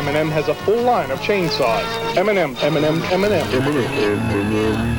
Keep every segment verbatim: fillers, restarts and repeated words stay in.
Eminem has a full line of chainsaws. Eminem, Eminem, Eminem. Eminem,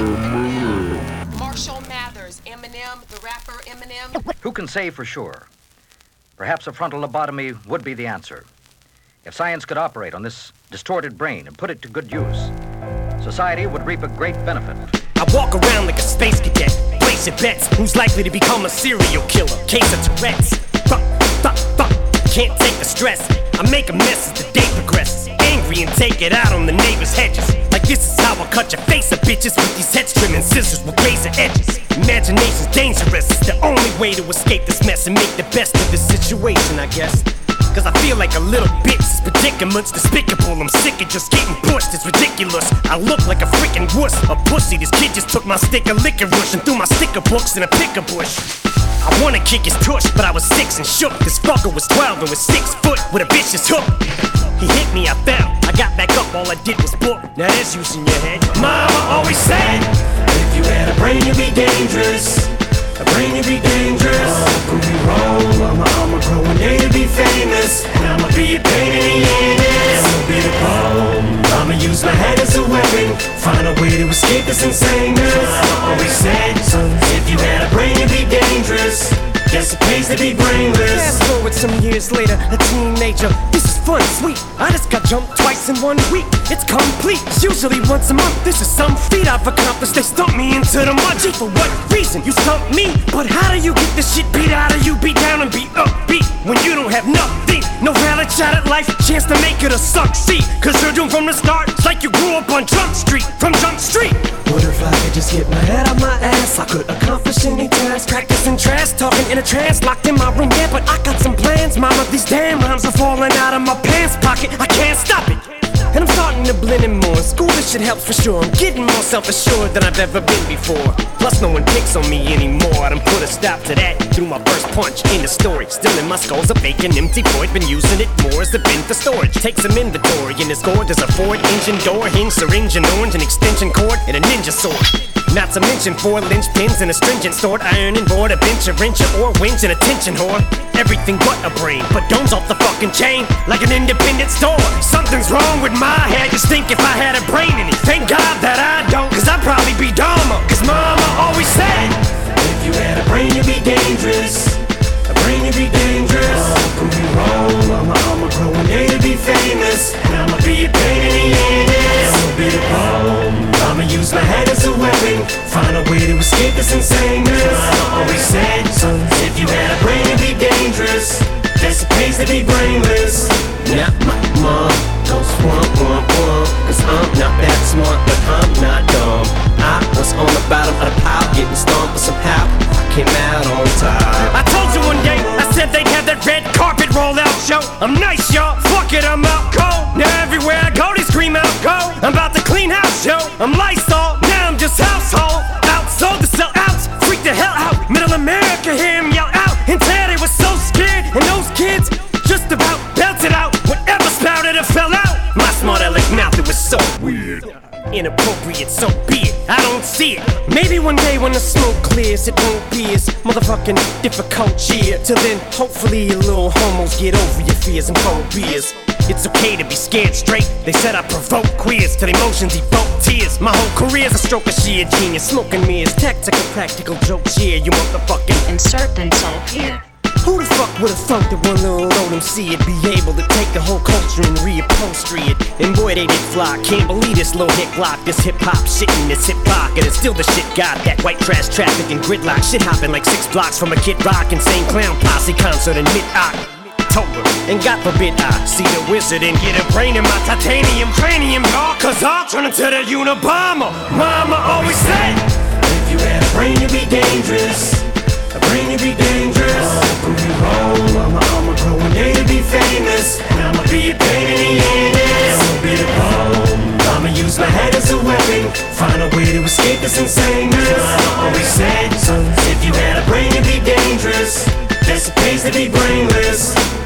Eminem. Marshall Mathers, Eminem, the rapper Eminem. Who can say for sure? Perhaps a frontal lobotomy would be the answer. If science could operate on this distorted brain and put it to good use, society would reap a great benefit. I walk around like a space cadet, placing bets. Who's likely to become a serial killer? Case of Tourette's. Fuck, fuck, fuck. Can't take the stress. I make a mess as the day progresses. Angry and take it out on the neighbor's hedges. Like this is how I cut your face of bitches with these head trimming scissors with razor edges. Imagination's dangerous. It's the only way to escape this mess and make the best of this situation, I guess. Cause I feel like a little bitch. This predicament's despicable. I'm sick of just getting pushed. It's ridiculous. I look like a freaking wuss, a pussy. This kid just took my stick of licorice and threw my sticker books in a picker bush. I wanna kick his tush, but I was six and shook. This fucker was twelve and was six foot with a vicious hook. He hit me, I fell. I got back up, all I did was book. Now there's use in your head. Mama always said, if you had a brain, you'd be dangerous. A brain, you'd be dangerous. Oh, prove me wrong, mama, I'ma grow one day to be famous. And I'ma be a pain in the anus. I'ma be the bomb. I'ma use my head as a weapon. Find a way to escape this insaneness. Mama always said, son, if you had a brain, you'd be dangerous. Guess it pays to be brainless. Fast forward some years later, a teenager. This is fun, sweet. I just got jumped twice in one week. It's complete. It's usually once a month. This is some feat I've accomplished. They stumped me into the mud. Gee, for what reason? You stumped me. But how do you get this shit beat out of you? Be down and be upbeat when you don't have nothing. No valid shot at life, chance to make it or succeed. Cause you're doomed from the start. It's like you grew up on Jump Street. From Jump Street. What if I could just get my head out my ass? I could accomplish any task. Practicing trash, talking in a trance. Locked in my room, yeah, but I got some plans. Mama, these damn rhymes are falling out of my pants pocket. I can't stop it. And I'm starting to blend in more. School, this shit helps for sure. I'm getting more self-assured than I've ever been before. Plus, no one picks on me anymore. I done put a stop to that through my first punch in the story. Still in my skull's a vacant, empty void. Been using it more as a bin for storage. Take some inventory in this gourd. There's a Ford engine door, hinge, syringe, and orange, an extension cord, and a ninja sword. Not to mention four linchpins and a stringent stored iron and board, a bench, a wrench, or winch, and a tension whore. Everything but a brain, but domes off the fucking chain like an independent store. Something's wrong with my head, just think if I had a brain in it. Thank God that I don't, cause I'd probably be dumber. Cause mama always said, if you had a brain you'd be dangerous. A brain you'd be dangerous. Oh, prove me wrong, mama, I'ma grow one day to be famous. And I'ma be a pain in the anus. I'ma be the bomb. I'ma use my head as a weapon. Find a way to escape this insaneness. Mama always said, son, if you had a brain you'd be dangerous. Guess it pays to be brainless. Not my mom goes womp womp womp. Cause I'm not that smart, but I'm not dumb. I was on the bottom of the pile, getting stomped, but somehow I came out on top. I told you one day, I said they'd have that red carpet roll out show. I'm nice, y'all, fuck it, I'm out cold. Now everywhere I go, they scream out go. I'm about to clean house, yo. I'm Lysol, now I'm just household. Outsold to sell outs, freak the hell out. Middle America, hear him yell out. And tell they was so scared, and those kids just about belted out. Whatever spouted or fell out. My smart aleck mouth, it was so weird. Inappropriate, so be it. I don't see it. Maybe one day when the smoke clears, it won't be as motherfucking difficult, yeah. Till then, hopefully you little homos get over your fears and phobias. It's okay to be scared straight. They said I provoke queers till emotions evoke tears. My whole career's a stroke of sheer genius. Smoking me is tactical, practical jokes, yeah. You motherfucking insert insult here. Who the fuck would've thunk that one little old M C would be able to take the whole culture and reupholstery it? And boy, they did fly. Can't believe this little hit block, this hip-hop shit in this hip pocket. And still the shit got that white trash traffic and gridlock. Shit hopping like six blocks from a Kid Rock insane clown posse concert in mid-October. And God forbid I see the wizard and get a brain in my titanium cranium, y'all. Cause I'll turn into the Unabomber. Mama always said, if you had a brain you'd be dangerous. A brain you'd be dangerous. Oh, prove me wrong, mama, I'ma grow one day to be famous. And I'ma be a pain in the anus. I'ma be the bomb. I'ma use my head as a weapon. Find a way to escape this insaneness. Mama always said, son, if you had a brain you'd be dangerous. Guess it pays to be brainless.